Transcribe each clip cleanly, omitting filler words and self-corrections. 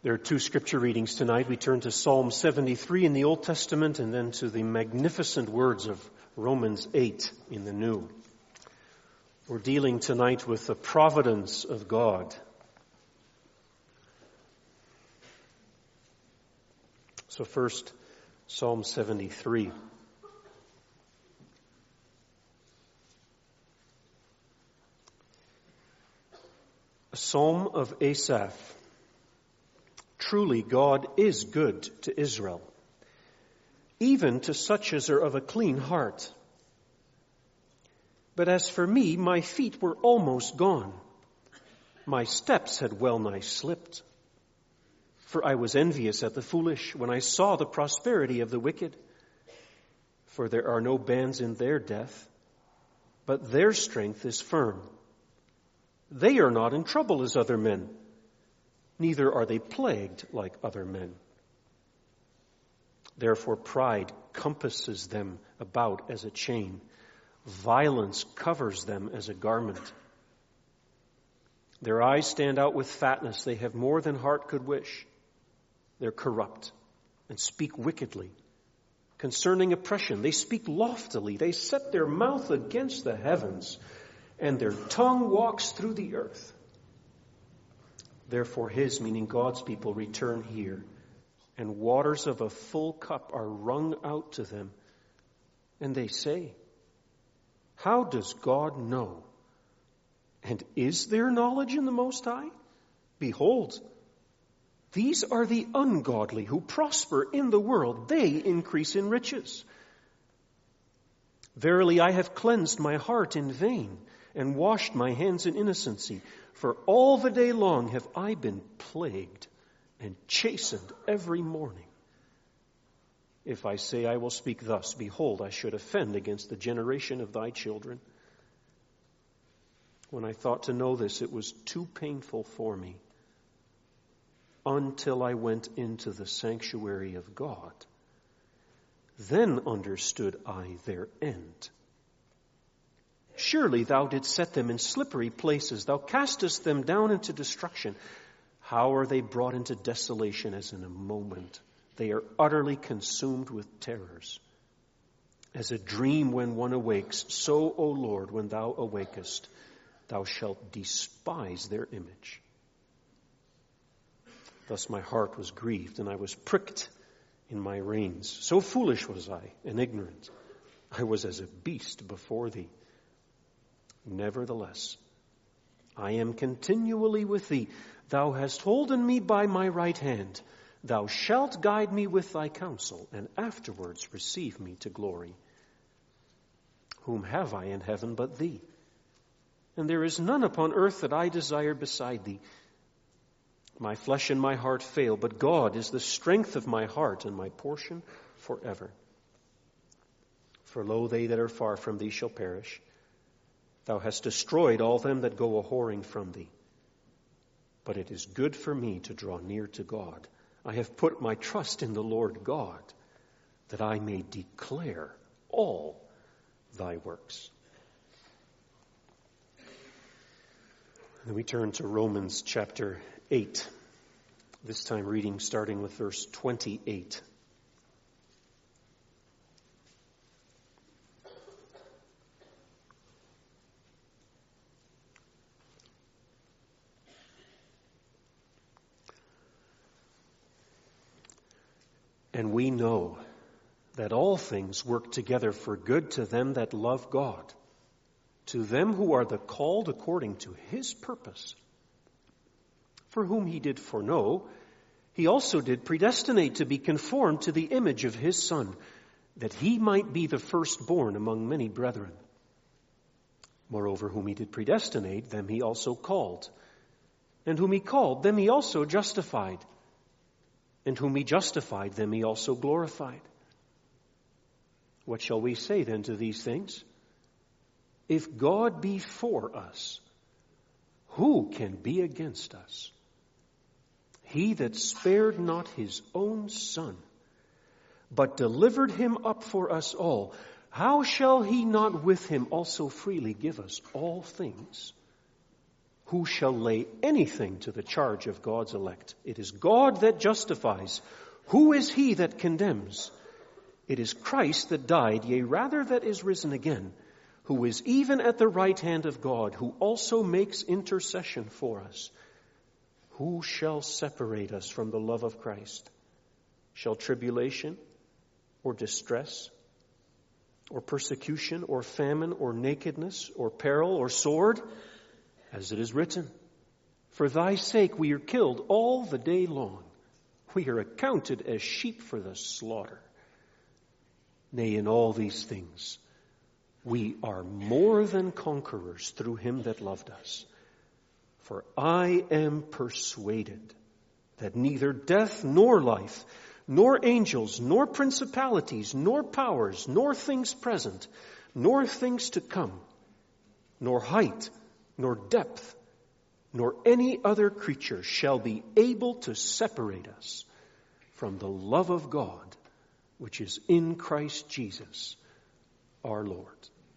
There are two scripture readings tonight. We turn to Psalm 73 in the Old Testament and then to the magnificent words of Romans 8 in the New. We're dealing tonight with the providence of God. So first, Psalm 73. A psalm of Asaph. Truly God is good to Israel, even to such as are of a clean heart. But as for me, my feet were almost gone. My steps had well nigh slipped. For I was envious at the foolish when I saw the prosperity of the wicked. For there are no bands in their death, but their strength is firm. They are not in trouble as other men, neither are they plagued like other men. Therefore pride compasses them about as a chain. Violence covers them as a garment. Their eyes stand out with fatness. They have more than heart could wish. They're corrupt and speak wickedly. Concerning oppression, they speak loftily. They set their mouth against the heavens, and their tongue walks through the earth. Therefore his, meaning God's people, return here, and waters of a full cup are wrung out to them. And they say, how does God know? And is there knowledge in the Most High? Behold, these are the ungodly who prosper in the world. They increase in riches. Verily, I have cleansed my heart in vain and washed my hands in innocency. For all the day long have I been plagued and chastened every morning. If I say I will speak thus, behold, I should offend against the generation of thy children. When I thought to know this, it was too painful for me, until I went into the sanctuary of God. Then understood I their end. Surely thou didst set them in slippery places. Thou castest them down into destruction. How are they brought into desolation as in a moment? They are utterly consumed with terrors. As a dream when one awakes, so, O Lord, when thou awakest, thou shalt despise their image. Thus my heart was grieved, and I was pricked in my reins. So foolish was I and ignorant. I was as a beast before thee. Nevertheless, I am continually with thee. Thou hast holden me by my right hand. Thou shalt guide me with thy counsel, and afterwards receive me to glory. Whom have I in heaven but thee? And there is none upon earth that I desire beside thee. My flesh and my heart fail, but God is the strength of my heart and my portion forever. For lo, they that are far from thee shall perish. Thou hast destroyed all them that go a-whoring from thee. But it is good for me to draw near to God. I have put my trust in the Lord God, that I may declare all thy works. And we turn to Romans chapter 8, this time reading starting with verse 28. And we know that all things work together for good to them that love God, to them who are the called according to his purpose. For whom he did foreknow, he also did predestinate to be conformed to the image of his Son, that he might be the firstborn among many brethren. Moreover, whom he did predestinate, them he also called. And whom he called, them he also justified. And whom he justified, them he also glorified. What shall we say then to these things? If God be for us, who can be against us? He that spared not his own Son, but delivered him up for us all, how shall he not with him also freely give us all things? Who shall lay anything to the charge of God's elect? It is God that justifies. Who is he that condemns? It is Christ that died, yea, rather that is risen again, who is even at the right hand of God, who also makes intercession for us. Who shall separate us from the love of Christ? Shall tribulation, or distress, or persecution, or famine, or nakedness, or peril, or sword? As it is written, for thy sake we are killed all the day long. We are accounted as sheep for the slaughter. Nay, in all these things, we are more than conquerors through him that loved us. For I am persuaded that neither death nor life, nor angels, nor principalities, nor powers, nor things present, nor things to come, nor height, nor depth, nor any other creature shall be able to separate us from the love of God, which is in Christ Jesus, our Lord.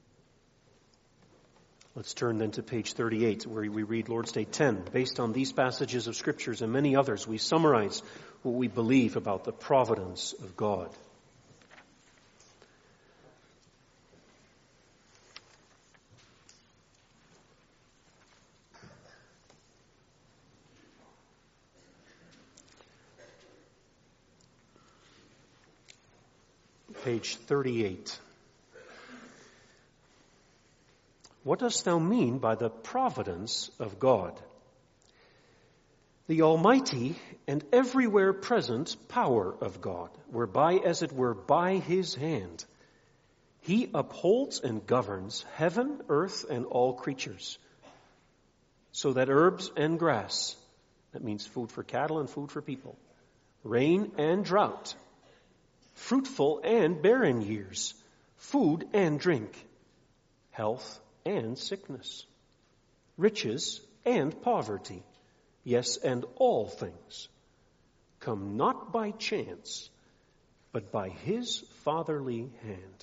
Let's turn then to page 38, where we read Lord's Day 10. Based on these passages of Scriptures and many others, we summarize what we believe about the providence of God. Page 38. What dost thou mean by the providence of God? The almighty and everywhere present power of God, whereby, as it were, by his hand, he upholds and governs heaven, earth, and all creatures, so that herbs and grass, that means food for cattle and food for people, rain and drought, fruitful and barren years, food and drink, health and sickness, riches and poverty, yes, and all things, come not by chance, but by his fatherly hand.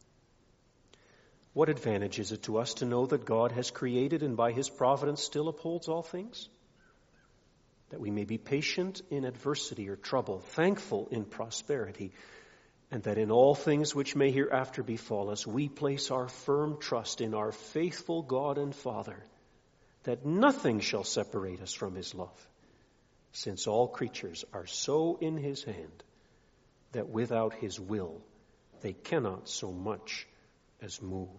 What advantage is it to us to know that God has created and by his providence still upholds all things? That we may be patient in adversity or trouble, thankful in prosperity, and that in all things which may hereafter befall us, we place our firm trust in our faithful God and Father, that nothing shall separate us from his love, since all creatures are so in his hand that without his will they cannot so much as move.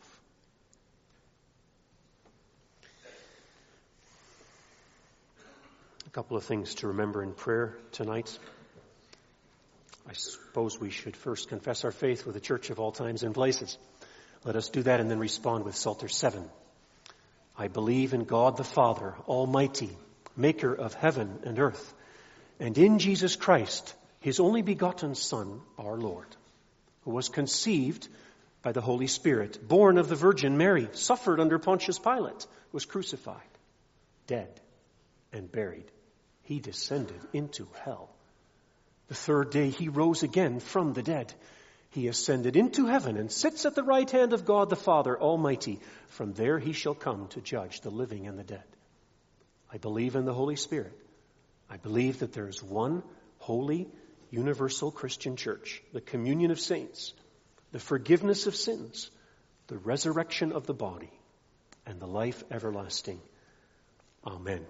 A couple of things to remember in prayer tonight. I suppose we should first confess our faith with the church of all times and places. Let us do that and then respond with Psalter 7. I believe in God the Father, Almighty, maker of heaven and earth, and in Jesus Christ, his only begotten Son, our Lord, who was conceived by the Holy Spirit, born of the Virgin Mary, suffered under Pontius Pilate, was crucified, dead, and buried. He descended into hell. The third day he rose again from the dead. He ascended into heaven and sits at the right hand of God the Father Almighty. From there he shall come to judge the living and the dead. I believe in the Holy Spirit. I believe that there is one holy, universal Christian church, the communion of saints, the forgiveness of sins, the resurrection of the body, and the life everlasting. Amen.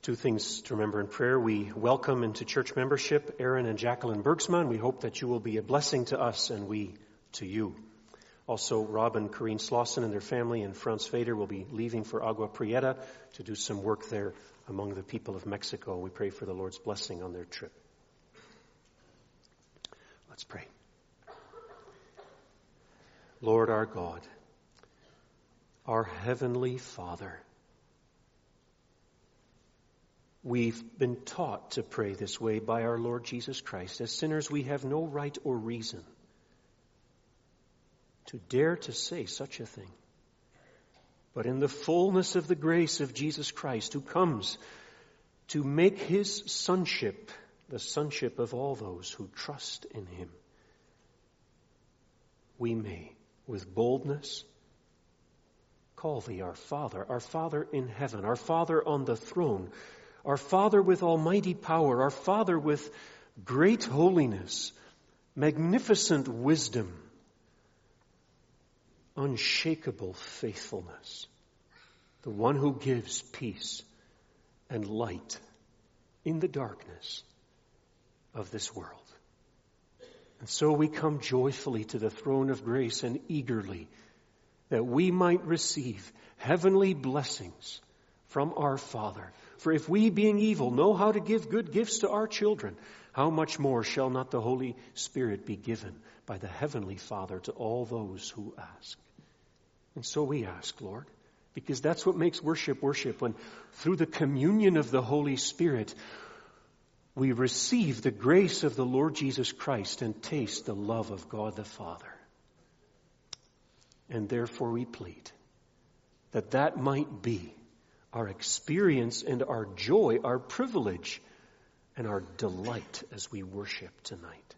Two things to remember in prayer. We welcome into church membership Aaron and Jacqueline Bergsman. We hope that you will be a blessing to us and we to you. Also, Rob and Corrine Slauson and their family and Franz Fader will be leaving for Agua Prieta to do some work there among the people of Mexico. We pray for the Lord's blessing on their trip. Let's pray. Lord our God, our Heavenly Father, we've been taught to pray this way by our Lord Jesus Christ. As sinners, we have no right or reason to dare to say such a thing. But in the fullness of the grace of Jesus Christ, who comes to make his sonship the sonship of all those who trust in him, we may, with boldness, call thee our Father in heaven, our Father on the throne, our Father with almighty power, our Father with great holiness, magnificent wisdom, unshakable faithfulness, the one who gives peace and light in the darkness of this world. And so we come joyfully to the throne of grace and eagerly that we might receive heavenly blessings from our Father. For if we, being evil, know how to give good gifts to our children, how much more shall not the Holy Spirit be given by the Heavenly Father to all those who ask? And so we ask, Lord, because that's what makes worship, when through the communion of the Holy Spirit, we receive the grace of the Lord Jesus Christ and taste the love of God the Father. And therefore we plead that might be our experience and our joy, our privilege, and our delight as we worship tonight.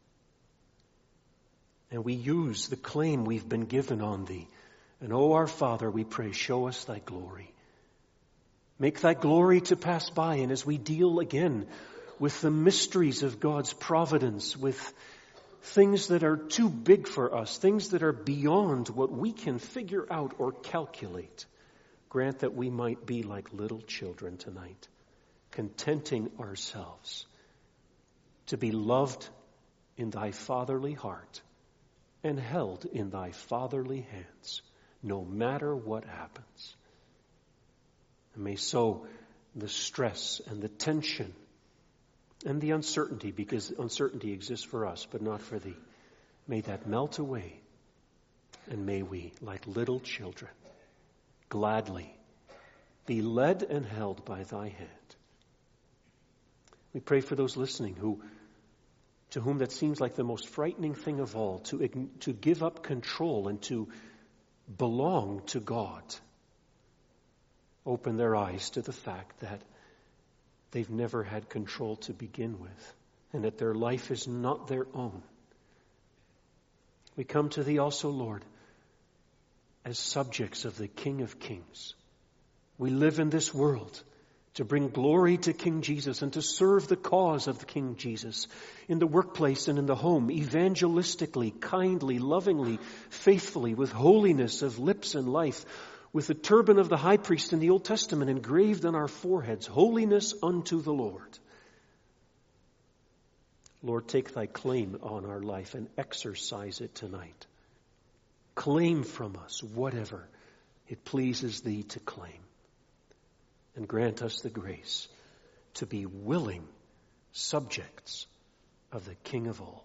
And we use the claim we've been given on thee. And, O our Father, we pray, show us thy glory. Make thy glory to pass by. And as we deal again with the mysteries of God's providence, with things that are too big for us, things that are beyond what we can figure out or calculate, grant that we might be like little children tonight, contenting ourselves to be loved in thy fatherly heart and held in thy fatherly hands, no matter what happens. And may so the stress and the tension and the uncertainty, because uncertainty exists for us, but not for thee, may that melt away, and may we, like little children, gladly be led and held by thy hand. We pray for those listening to whom that seems like the most frightening thing of all, to give up control and to belong to God. Open their eyes to the fact that they've never had control to begin with, and that their life is not their own. We come to thee also, Lord, as subjects of the King of Kings. We live in this world to bring glory to King Jesus and to serve the cause of the King Jesus in the workplace and in the home, evangelistically, kindly, lovingly, faithfully, with holiness of lips and life, with the turban of the high priest in the Old Testament engraved on our foreheads, holiness unto the Lord. Lord, take thy claim on our life and exercise it tonight. Claim from us whatever it pleases thee to claim. And grant us the grace to be willing subjects of the King of all.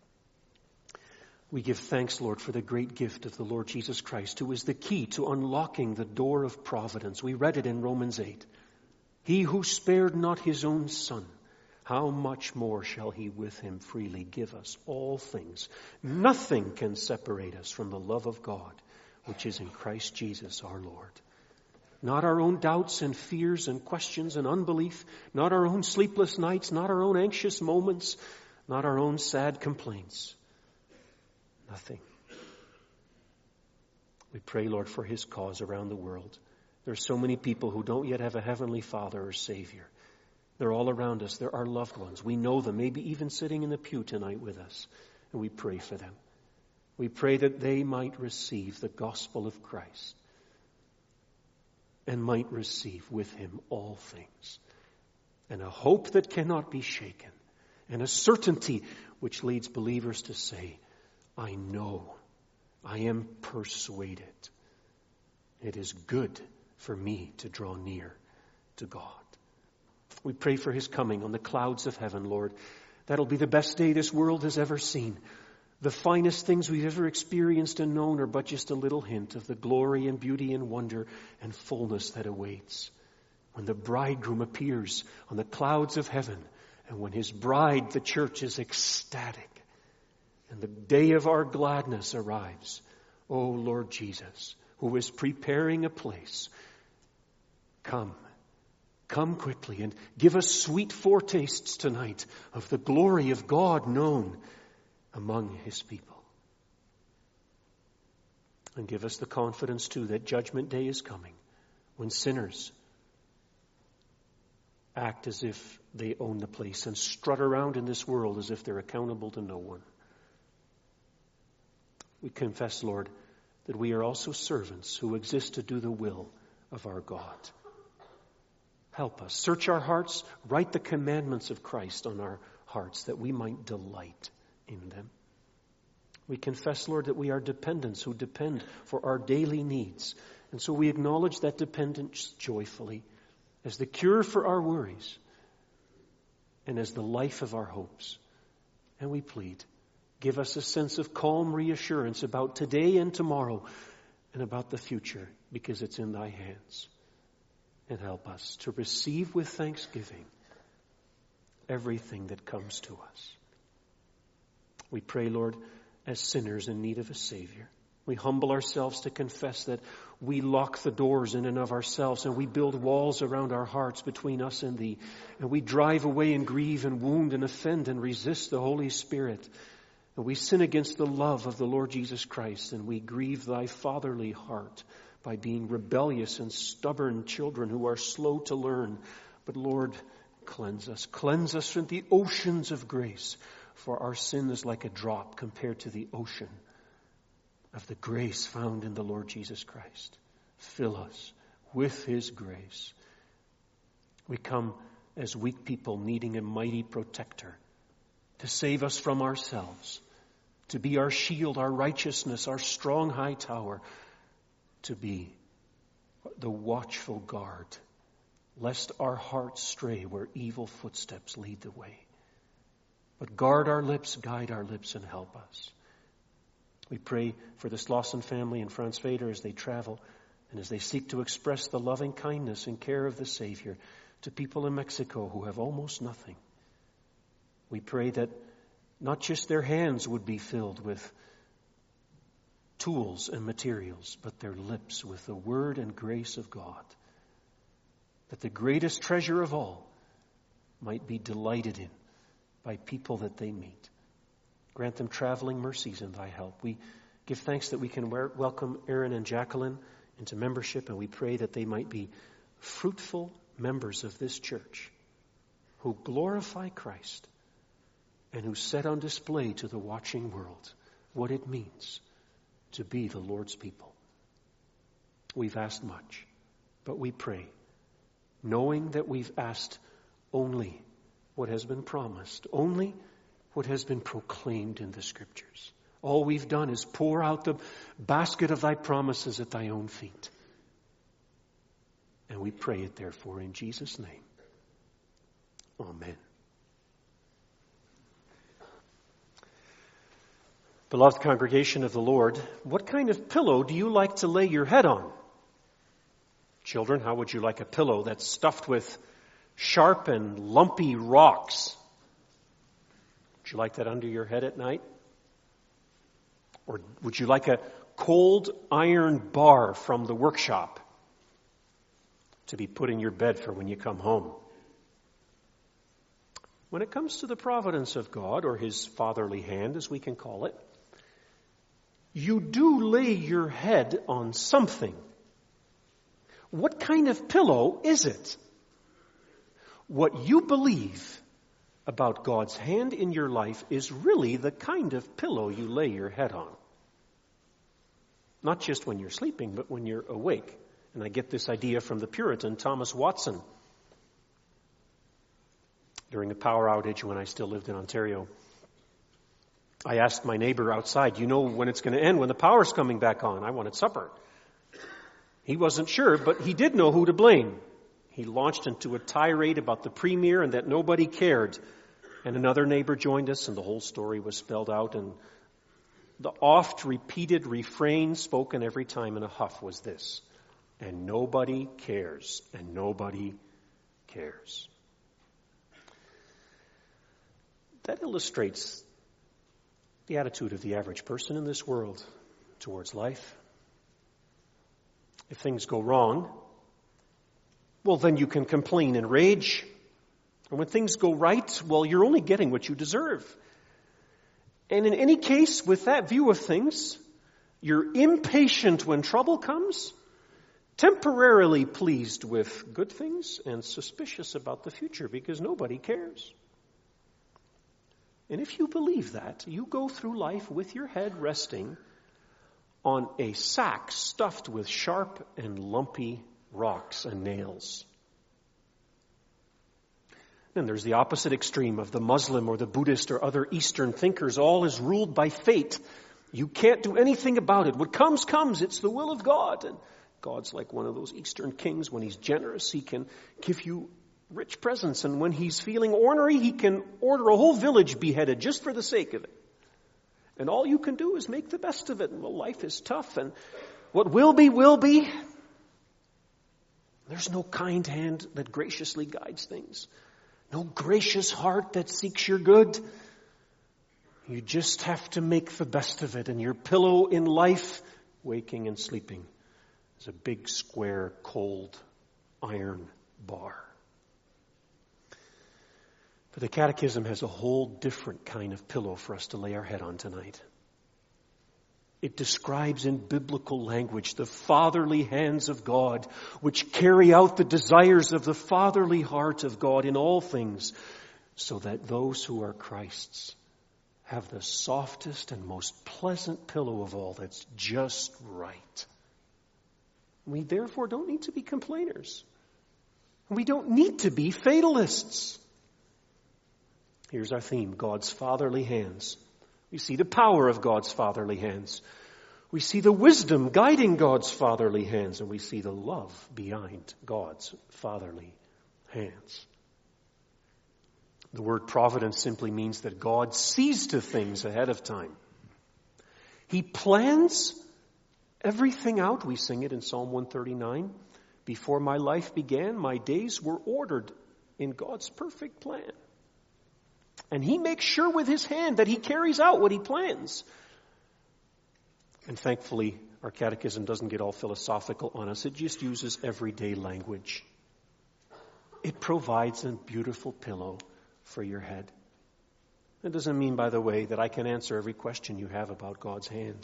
We give thanks, Lord, for the great gift of the Lord Jesus Christ, who is the key to unlocking the door of providence. We read it in Romans 8. He who spared not his own Son, how much more shall he with him freely give us all things? Nothing can separate us from the love of God, which is in Christ Jesus our Lord. Not our own doubts and fears and questions and unbelief, not our own sleepless nights, not our own anxious moments, not our own sad complaints. Nothing. We pray, Lord, for his cause around the world. There are so many people who don't yet have a heavenly Father or Savior. They're all around us. They're our loved ones. We know them, maybe even sitting in the pew tonight with us. And we pray for them. We pray that they might receive the gospel of Christ. and might receive with him all things, and a hope that cannot be shaken, and a certainty which leads believers to say, I know, I am persuaded. It is good for me to draw near to God. We pray for his coming on the clouds of heaven, Lord. That'll be the best day this world has ever seen. The finest things we've ever experienced and known are but just a little hint of the glory and beauty and wonder and fullness that awaits when the bridegroom appears on the clouds of heaven, and when his bride, the church, is ecstatic, and the day of our gladness arrives. O Lord Jesus, who is preparing a place, come quickly and give us sweet foretastes tonight of the glory of God known among his people. And give us the confidence too that judgment day is coming, when sinners act as if they own the place and strut around in this world as if they're accountable to no one. We confess, Lord, that we are also servants who exist to do the will of our God. Help us. Search our hearts. Write the commandments of Christ on our hearts that we might delight in them. We confess, Lord, that we are dependents who depend for our daily needs. And so we acknowledge that dependence joyfully as the cure for our worries and as the life of our hopes. And we plead, give us a sense of calm reassurance about today and tomorrow and about the future, because it's in thy hands. And help us to receive with thanksgiving everything that comes to us. We pray, Lord, as sinners in need of a Savior. We humble ourselves to confess that we lock the doors in and of ourselves, and we build walls around our hearts between us and thee. And we drive away and grieve and wound and offend and resist the Holy Spirit. And we sin against the love of the Lord Jesus Christ, and we grieve thy fatherly heart by being rebellious and stubborn children who are slow to learn. But Lord, cleanse us. Cleanse us from the oceans of grace, for our sin is like a drop compared to the ocean of the grace found in the Lord Jesus Christ. Fill us with his grace. We come as weak people needing a mighty protector to save us from ourselves, to be our shield, our righteousness, our strong high tower, to be the watchful guard, lest our hearts stray where evil footsteps lead the way. But guard our lips, guide our lips, and help us. We pray for the Slauson family and Franz Vader as they travel and as they seek to express the loving kindness and care of the Savior to people in Mexico who have almost nothing. We pray that not just their hands would be filled with tools and materials, but their lips with the word and grace of God, that the greatest treasure of all might be delighted in by people that they meet. Grant them traveling mercies in thy help. We give thanks that we can welcome Aaron and Jacqueline into membership, and we pray that they might be fruitful members of this church who glorify Christ and who set on display to the watching world what it means to be the Lord's people. We've asked much, but we pray, knowing that we've asked only what has been promised, only what has been proclaimed in the Scriptures. All we've done is pour out the basket of thy promises at thy own feet. And we pray it therefore in Jesus' name. Amen. Beloved congregation of the Lord, what kind of pillow do you like to lay your head on? Children, how would you like a pillow that's stuffed with sharp and lumpy rocks? Would you like that under your head at night? Or would you like a cold iron bar from the workshop to be put in your bed for when you come home? When it comes to the providence of God, or his fatherly hand, as we can call it, you do lay your head on something. What kind of pillow is it? What you believe about God's hand in your life is really the kind of pillow you lay your head on. Not just when you're sleeping, but when you're awake And I get this idea from the Puritan Thomas Watson. During a power outage when I still lived in Ontario, I asked my neighbor outside, you know when it's going to end, when the power's coming back on? I wanted supper. He wasn't sure, but he did know who to blame. He launched into a tirade about the premier and that nobody cared. And another neighbor joined us, and the whole story was spelled out. And the oft-repeated refrain spoken every time in a huff was this: and nobody cares, and nobody cares. That illustrates the attitude of the average person in this world towards life. If things go wrong, well, then you can complain and rage. And when things go right, well, you're only getting what you deserve. And in any case, with that view of things, you're impatient when trouble comes, temporarily pleased with good things, and suspicious about the future because nobody cares. And if you believe that, you go through life with your head resting on a sack stuffed with sharp and lumpy rocks and nails. Then there's the opposite extreme of the Muslim or the Buddhist or other Eastern thinkers. All is ruled by fate. You can't do anything about it. What comes, comes. It's the will of God. And God's like one of those Eastern kings. When he's generous, he can give you rich presents. And when he's feeling ornery, he can order a whole village beheaded just for the sake of it. And all you can do is make the best of it. And well, life is tough. And what will be, will be. There's no kind hand that graciously guides things. No gracious heart that seeks your good. You just have to make the best of it. And your pillow in life, waking and sleeping, is a big, square, cold iron bar. But the Catechism has a whole different kind of pillow for us to lay our head on tonight. It describes in biblical language the fatherly hands of God, which carry out the desires of the fatherly heart of God in all things, so that those who are Christ's have the softest and most pleasant pillow of all that's just right. We therefore don't need to be complainers. We don't need to be fatalists. Here's our theme: God's fatherly hands. We see the power of God's fatherly hands. We see the wisdom guiding God's fatherly hands. And we see the love behind God's fatherly hands. The word providence simply means that God sees to things ahead of time. He plans everything out. We sing it in Psalm 139. Before my life began, my days were ordered in God's perfect plan. And he makes sure with his hand that he carries out what he plans. And thankfully, our catechism doesn't get all philosophical on us. It just uses everyday language. It provides a beautiful pillow for your head. That doesn't mean, by the way, that I can answer every question you have about God's hand.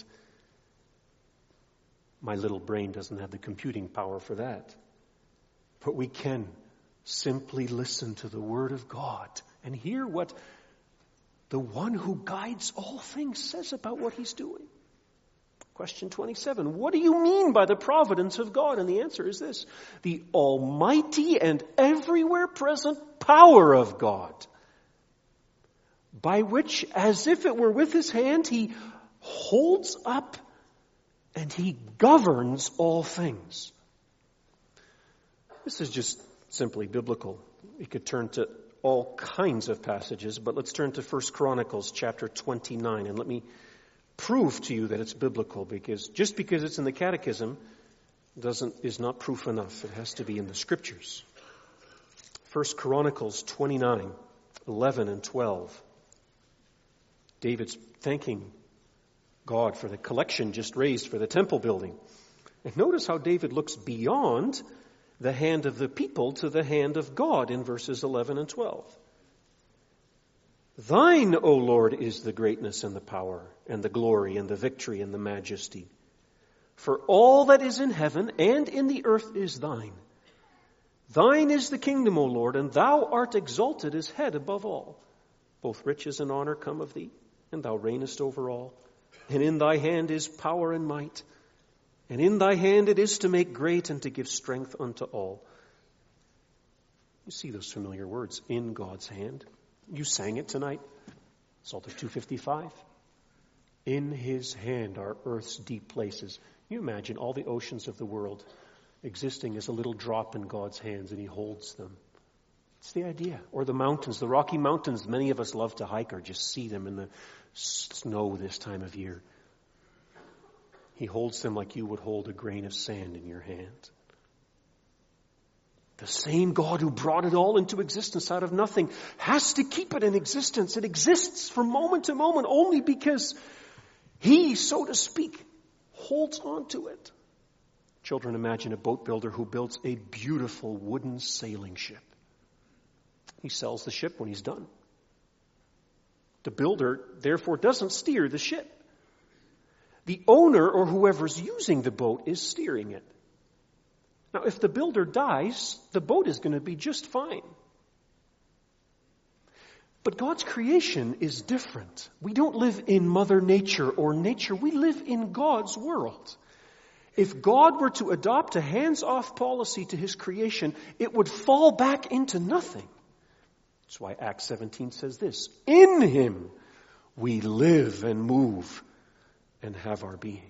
My little brain doesn't have the computing power for that. But we can simply listen to the Word of God and hear what the one who guides all things says about what he's doing. Question 27. What do you mean by the providence of God? And the answer is this: the almighty and everywhere present power of God, by which, as if it were with his hand, he holds up and he governs all things. This is just simply biblical. We could turn to all kinds of passages, but let's turn to 1 Chronicles chapter 29, and let me prove to you that it's biblical, because just because it's in the Catechism is not proof enough. It has to be in the Scriptures. 1 Chronicles 29, 11 and 12. David's thanking God for the collection just raised for the temple building. And notice how David looks beyond the hand of the people to the hand of God in verses 11 and 12. Thine, O Lord, is the greatness and the power and the glory and the victory and the majesty. For all that is in heaven and in the earth is thine. Thine is the kingdom, O Lord, and thou art exalted as head above all. Both riches and honor come of thee, and thou reignest over all. And in thy hand is power and might. And in thy hand it is to make great and to give strength unto all. You see those familiar words, in God's hand. You sang it tonight, Psalter 255. In his hand are earth's deep places. You imagine all the oceans of the world existing as a little drop in God's hands, and he holds them. It's the idea. Or the mountains, the Rocky Mountains, many of us love to hike or just see them in the snow this time of year. He holds them like you would hold a grain of sand in your hand. The same God who brought it all into existence out of nothing has to keep it in existence. It exists from moment to moment only because he, so to speak, holds on to it. Children, imagine a boat builder who builds a beautiful wooden sailing ship. He sells the ship when he's done. The builder, therefore, doesn't steer the ship. The owner or whoever's using the boat is steering it. Now, if the builder dies, the boat is going to be just fine. But God's creation is different. We don't live in Mother Nature or nature. We live in God's world. If God were to adopt a hands-off policy to his creation, it would fall back into nothing. That's why Acts 17 says this, in him we live and move and have our being.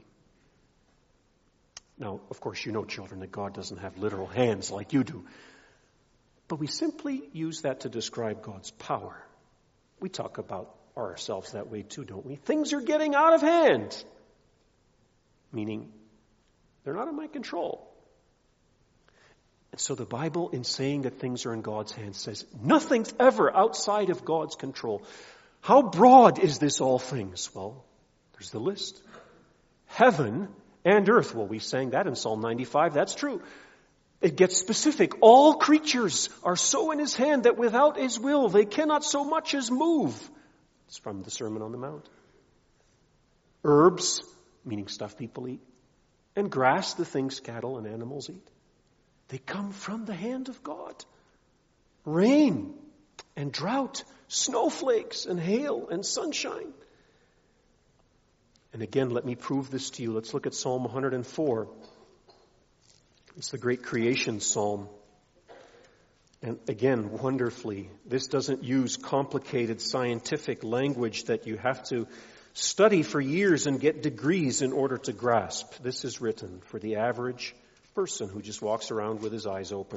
Now, of course, you know, children, that God doesn't have literal hands like you do. But we simply use that to describe God's power. We talk about ourselves that way too, don't we? Things are getting out of hand. Meaning, they're not in my control. And so the Bible, in saying that things are in God's hands, says nothing's ever outside of God's control. How broad is this all things? Well, there's the list. Heaven and earth. Well, we sang that in Psalm 95. That's true. It gets specific. All creatures are so in his hand that without his will they cannot so much as move. It's from the Sermon on the Mount. Herbs, meaning stuff people eat, and grass, the things cattle and animals eat. They come from the hand of God. Rain and drought, snowflakes and hail and sunshine. And again, let me prove this to you. Let's look at Psalm 104. It's the great creation psalm. And again, wonderfully, this doesn't use complicated scientific language that you have to study for years and get degrees in order to grasp. This is written for the average person who just walks around with his eyes open.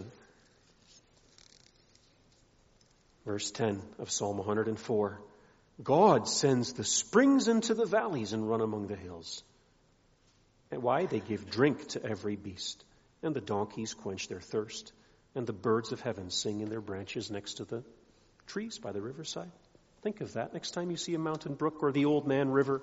Verse 10 of Psalm 104. God sends the springs into the valleys and run among the hills. And why? They give drink to every beast. And the donkeys quench their thirst. And the birds of heaven sing in their branches next to the trees by the riverside. Think of that next time you see a mountain brook or the Old Man River.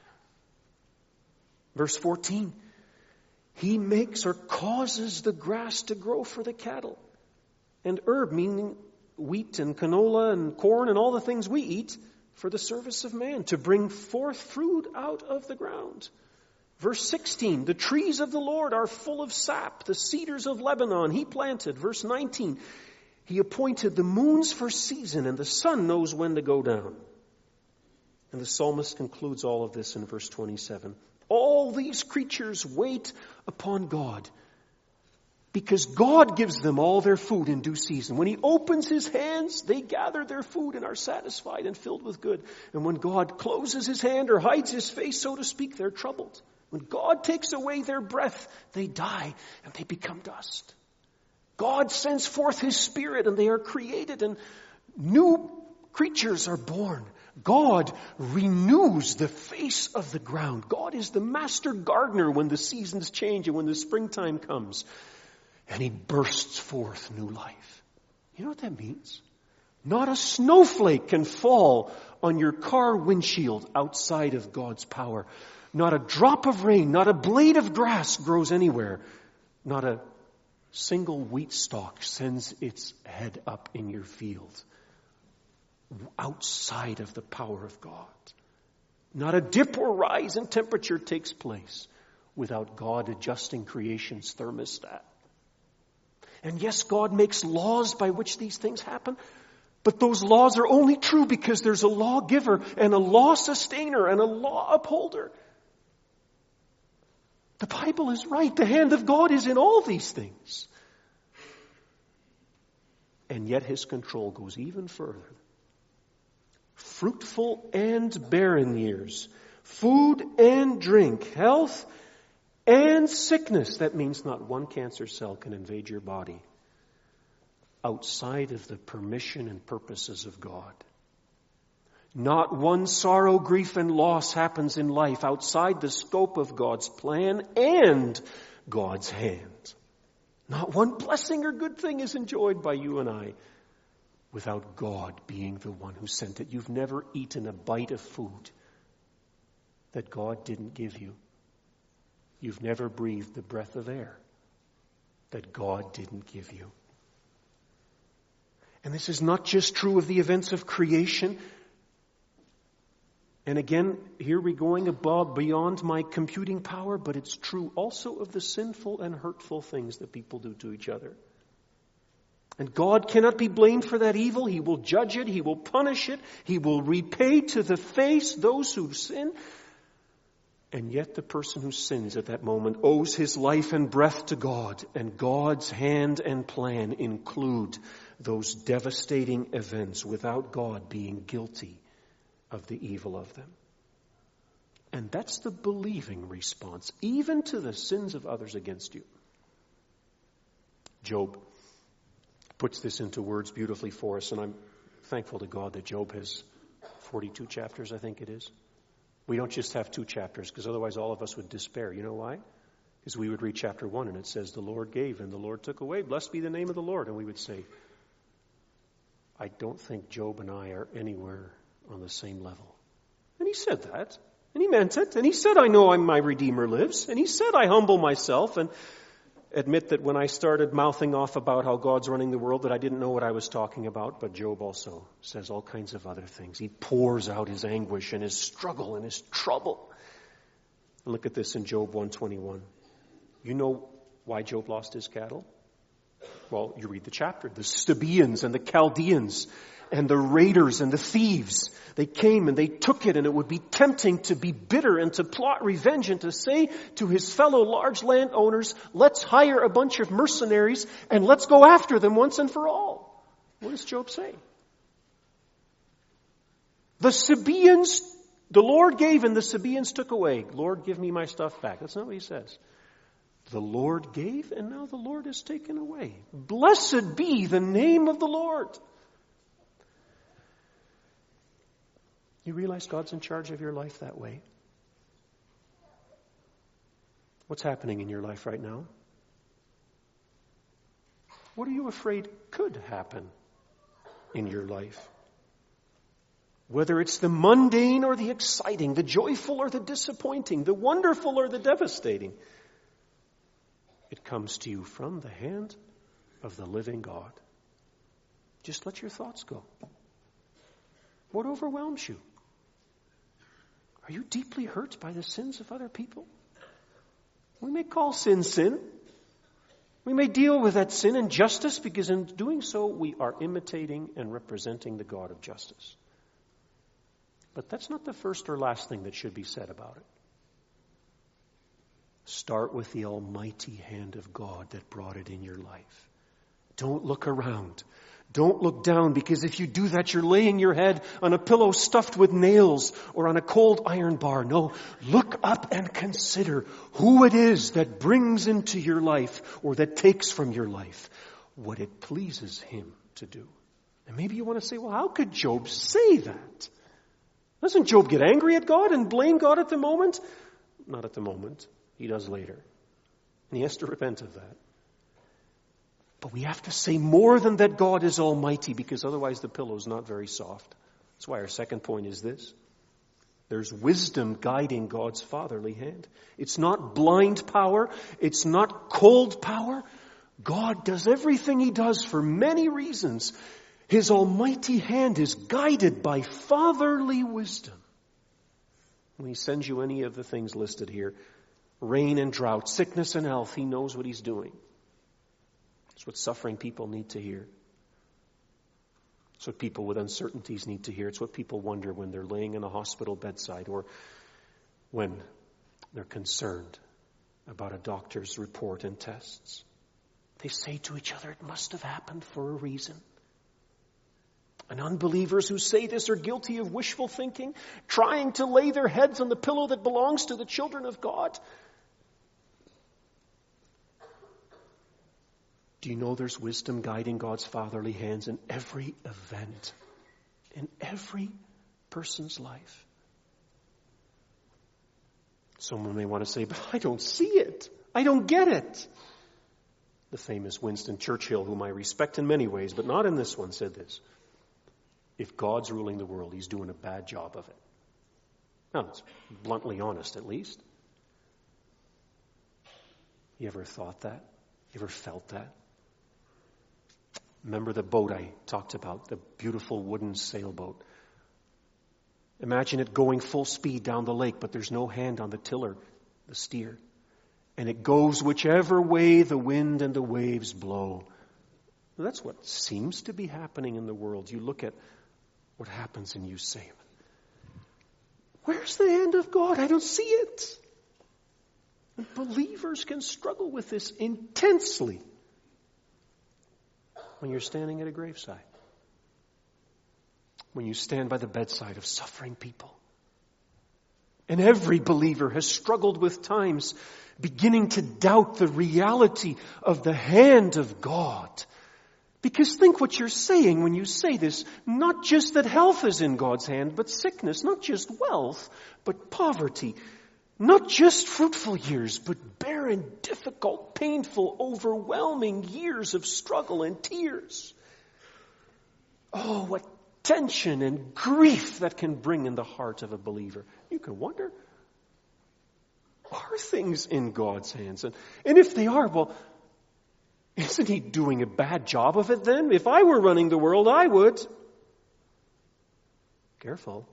Verse 14. He makes or causes the grass to grow for the cattle. And herb, meaning wheat and canola and corn and all the things we eat, for the service of man, to bring forth fruit out of the ground. Verse 16, the trees of the Lord are full of sap, the cedars of Lebanon he planted. Verse 19, he appointed the moons for season, and the sun knows when to go down. And the psalmist concludes all of this in verse 27. All these creatures wait upon God, because God gives them all their food in due season. When he opens his hands, they gather their food and are satisfied and filled with good. And when God closes his hand or hides his face, so to speak, they're troubled. When God takes away their breath, they die and they become dust. God sends forth his Spirit and they are created and new creatures are born. God renews the face of the ground. God is the master gardener when the seasons change and when the springtime comes. And he bursts forth new life. You know what that means? Not a snowflake can fall on your car windshield outside of God's power. Not a drop of rain, not a blade of grass grows anywhere. Not a single wheat stalk sends its head up in your field outside of the power of God. Not a dip or rise in temperature takes place without God adjusting creation's thermostat. And yes, God makes laws by which these things happen, but those laws are only true because there's a lawgiver and a law sustainer and a law upholder. The Bible is right. The hand of God is in all these things. And yet his control goes even further. Fruitful and barren years, food and drink, health and sickness. That means not one cancer cell can invade your body outside of the permission and purposes of God. Not one sorrow, grief, and loss happens in life outside the scope of God's plan and God's hand. Not one blessing or good thing is enjoyed by you and I without God being the one who sent it. You've never eaten a bite of food that God didn't give you. You've never breathed the breath of air that God didn't give you. And this is not just true of the events of creation. And again, here we're going above, beyond my computing power, but it's true also of the sinful and hurtful things that people do to each other. And God cannot be blamed for that evil. He will judge it. He will punish it. He will repay to the face those who sin. And yet the person who sins at that moment owes his life and breath to God. And God's hand and plan include those devastating events without God being guilty of the evil of them. And that's the believing response, even to the sins of others against you. Job puts this into words beautifully for us, and I'm thankful to God that Job has 42 chapters, I think it is. We don't just have 2 chapters, because otherwise all of us would despair. You know why? Because we would read chapter 1 and it says, the Lord gave and the Lord took away. Blessed be the name of the Lord. And we would say, I don't think Job and I are anywhere on the same level. And he said that. And he meant it. And he said, I know my Redeemer lives. And he said, I humble myself and admit that when I started mouthing off about how God's running the world, that I didn't know what I was talking about. But Job also says all kinds of other things. He pours out his anguish and his struggle and his trouble. Look at this in Job 1:21. You know why Job lost his cattle? Well, you read the chapter. The Sabaeans and the Chaldeans and the raiders and the thieves, they came and they took it, and it would be tempting to be bitter and to plot revenge and to say to his fellow large landowners, let's hire a bunch of mercenaries and let's go after them once and for all. What does Job say? The Sabaeans, the Lord gave and the Sabaeans took away. Lord, give me my stuff back. That's not what he says. The Lord gave and now the Lord has taken away. Blessed be the name of the Lord. You realize God's in charge of your life that way? What's happening in your life right now? What are you afraid could happen in your life? Whether it's the mundane or the exciting, the joyful or the disappointing, the wonderful or the devastating, it comes to you from the hand of the living God. Just let your thoughts go. What overwhelms you? Are you deeply hurt by the sins of other people? We may call sin sin. We may deal with that sin in justice, because in doing so we are imitating and representing the God of justice. But that's not the first or last thing that should be said about it. Start with the almighty hand of God that brought it in your life. Don't look around. Don't look down, because if you do that, you're laying your head on a pillow stuffed with nails or on a cold iron bar. No, look up and consider who it is that brings into your life or that takes from your life what it pleases him to do. And maybe you want to say, well, how could Job say that? Doesn't Job get angry at God and blame God at the moment? Not at the moment. He does later. And he has to repent of that. But we have to say more than that God is almighty, because otherwise the pillow's not very soft. That's why our second point is this. There's wisdom guiding God's fatherly hand. It's not blind power. It's not cold power. God does everything he does for many reasons. His almighty hand is guided by fatherly wisdom. When he sends you any of the things listed here, rain and drought, sickness and health, he knows what he's doing. It's what suffering people need to hear. It's what people with uncertainties need to hear. It's what people wonder when they're laying in a hospital bedside or when they're concerned about a doctor's report and tests. They say to each other, it must have happened for a reason. And unbelievers who say this are guilty of wishful thinking, trying to lay their heads on the pillow that belongs to the children of God. Do you know there's wisdom guiding God's fatherly hands in every event, in every person's life? Someone may want to say, but I don't see it. I don't get it. The famous Winston Churchill, whom I respect in many ways, but not in this one, said this: if God's ruling the world, he's doing a bad job of it. Now, it's bluntly honest, at least. You ever thought that? You ever felt that? Remember the boat I talked about, the beautiful wooden sailboat. Imagine it going full speed down the lake, but there's no hand on the tiller, the steer. And it goes whichever way the wind and the waves blow. Well, that's what seems to be happening in the world. You look at what happens and you say, where's the hand of God? I don't see it. And believers can struggle with this intensely when you're standing at a graveside. When you stand by the bedside of suffering people. And every believer has struggled with times beginning to doubt the reality of the hand of God. Because think what you're saying when you say this. Not just that health is in God's hand, but sickness. Not just wealth, but poverty. Not just fruitful years, but barren, difficult, painful, overwhelming years of struggle and tears. Oh, what tension and grief that can bring in the heart of a believer. You can wonder, are things in God's hands? And if they are, well, isn't he doing a bad job of it then? If I were running the world, I would. Careful.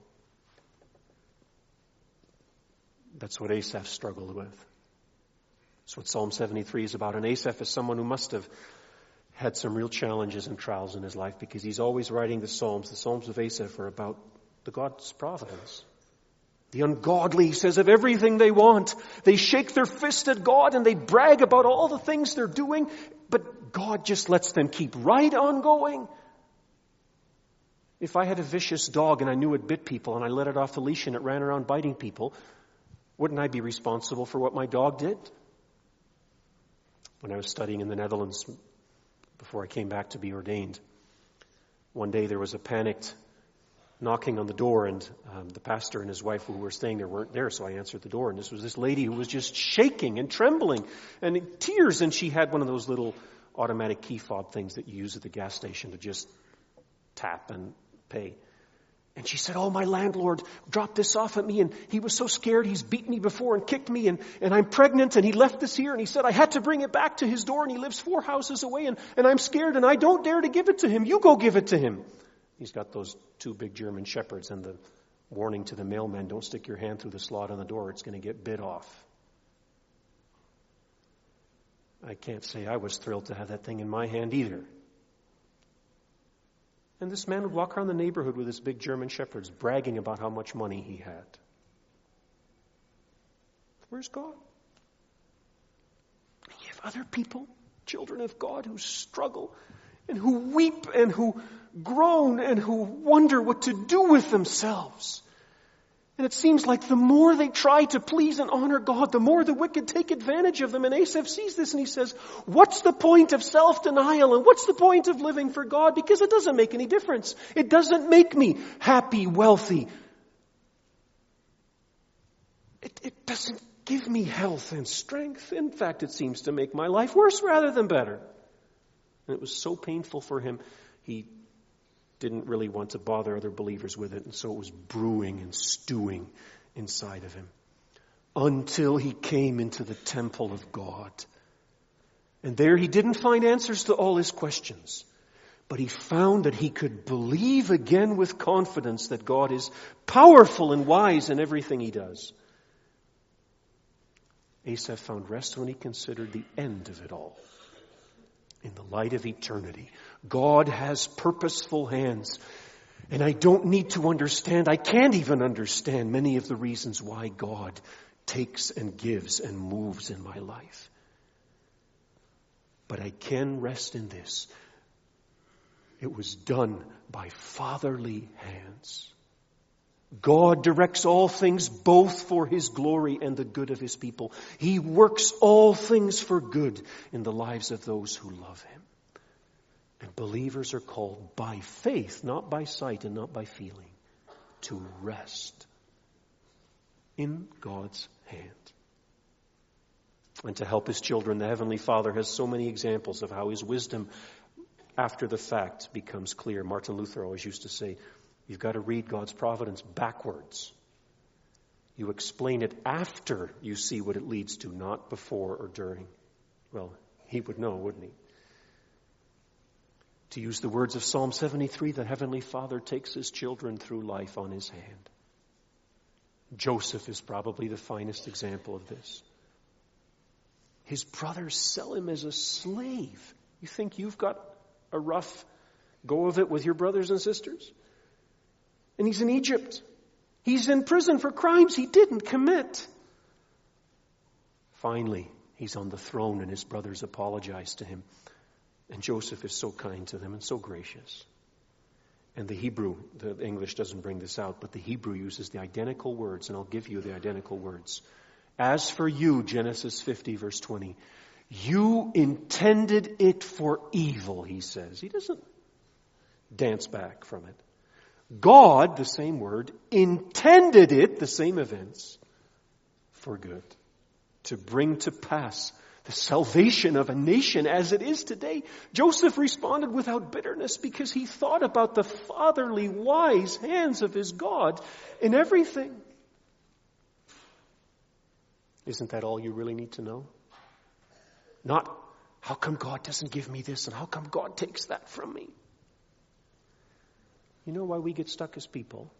That's what Asaph struggled with. That's what Psalm 73 is about. And Asaph is someone who must have had some real challenges and trials in his life, because he's always writing the Psalms. The Psalms of Asaph are about the God's providence. The ungodly, he says, of everything they want. They shake their fist at God and they brag about all the things they're doing, but God just lets them keep right on going. If I had a vicious dog and I knew it bit people and I let it off the leash and it ran around biting people, wouldn't I be responsible for what my dog did? When I was studying in the Netherlands, before I came back to be ordained, one day there was a panicked knocking on the door, and the pastor and his wife who were staying there weren't there, so I answered the door, and this was this lady who was just shaking and trembling and in tears, and she had one of those little automatic key fob things that you use at the gas station to just tap and pay. And she said, oh, my landlord dropped this off at me, and he was so scared. He's beaten me before and kicked me, and I'm pregnant, and he left this here, and he said I had to bring it back to his door, and he lives 4 houses away, and I'm scared, and I don't dare to give it to him. You go give it to him. He's got those 2 big German shepherds, and the warning to the mailman, don't stick your hand through the slot on the door. It's going to get bit off. I can't say I was thrilled to have that thing in my hand either. And this man would walk around the neighborhood with his big German shepherds, bragging about how much money he had. Where's God? You have other people, children of God, who struggle and who weep and who groan and who wonder what to do with themselves. And it seems like the more they try to please and honor God, the more the wicked take advantage of them. And Asaph sees this and he says, what's the point of self-denial and what's the point of living for God? Because it doesn't make any difference. It doesn't make me happy, wealthy. It doesn't give me health and strength. In fact, it seems to make my life worse rather than better. And it was so painful for him, he didn't really want to bother other believers with it, and so it was brewing and stewing inside of him until he came into the temple of God. And there he didn't find answers to all his questions, but he found that he could believe again with confidence that God is powerful and wise in everything he does. Asaph found rest when he considered the end of it all. In the light of eternity, God has purposeful hands. And I don't need to understand, I can't even understand many of the reasons why God takes and gives and moves in my life. But I can rest in this. It was done by fatherly hands. God directs all things both for His glory and the good of His people. He works all things for good in the lives of those who love Him. And believers are called by faith, not by sight and not by feeling, to rest in God's hand. And to help His children, the Heavenly Father has so many examples of how His wisdom after the fact becomes clear. Martin Luther always used to say, you've got to read God's providence backwards. You explain it after you see what it leads to, not before or during. Well, he would know, wouldn't he? To use the words of Psalm 73, the Heavenly Father takes His children through life on His hand. Joseph is probably the finest example of this. His brothers sell him as a slave. You think you've got a rough go of it with your brothers and sisters? And he's in Egypt. He's in prison for crimes he didn't commit. Finally, he's on the throne and his brothers apologize to him. And Joseph is so kind to them and so gracious. And the Hebrew, the English doesn't bring this out, but the Hebrew uses the identical words, and I'll give you the identical words. As for you, Genesis 50, verse 20, you intended it for evil, he says. He doesn't dance back from it. God, the same word, intended it, the same events, for good, to bring to pass the salvation of a nation as it is today. Joseph responded without bitterness because he thought about the fatherly, wise hands of his God in everything. Isn't that all you really need to know? Not, how come God doesn't give me this and how come God takes that from me? You know why we get stuck as people?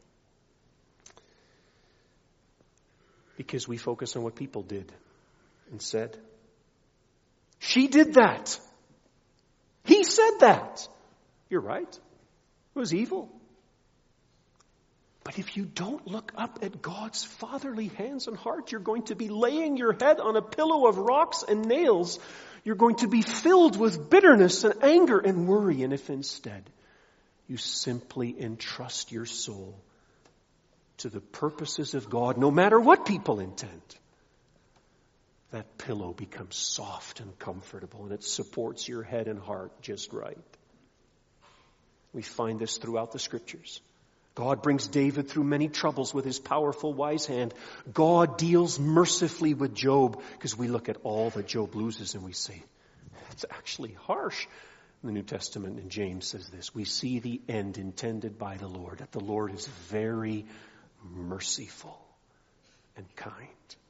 Because we focus on what people did and said. She did that. He said that. You're right. It was evil. But if you don't look up at God's fatherly hands and heart, you're going to be laying your head on a pillow of rocks and nails. You're going to be filled with bitterness and anger and worry. And if instead you simply entrust your soul to the purposes of God, no matter what people intend, that pillow becomes soft and comfortable, and it supports your head and heart just right. We find this throughout the Scriptures. God brings David through many troubles with His powerful, wise hand. God deals mercifully with Job, because we look at all that Job loses and we say, that's actually harsh. The New Testament in James says this, we see the end intended by the Lord, that the Lord is very merciful and kind.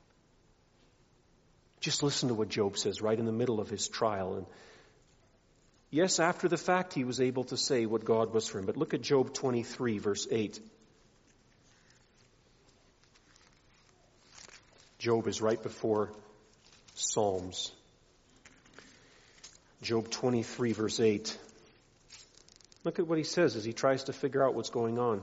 Just listen to what Job says right in the middle of his trial. And yes, after the fact, he was able to say what God was for him. But look at Job 23, verse 8. Job is right before Psalms. Job 23, verse 8. Look at what he says as he tries to figure out what's going on.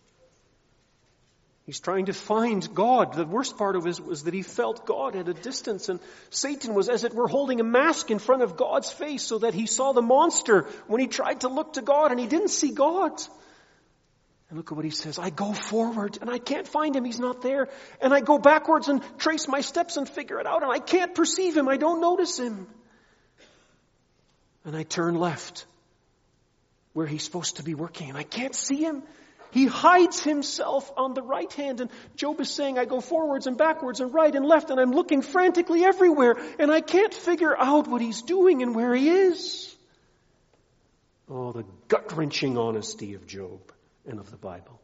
He's trying to find God. The worst part of it was that he felt God at a distance, and Satan was, as it were, holding a mask in front of God's face so that he saw the monster when he tried to look to God, and he didn't see God. And look at what he says. I go forward and I can't find him. He's not there. And I go backwards and trace my steps and figure it out, and I can't perceive him. I don't notice him. And I turn left where he's supposed to be working, and I can't see him. He hides himself on the right hand. And Job is saying, I go forwards and backwards and right and left, and I'm looking frantically everywhere, and I can't figure out what he's doing and where he is. Oh, the gut-wrenching honesty of Job and of the Bible.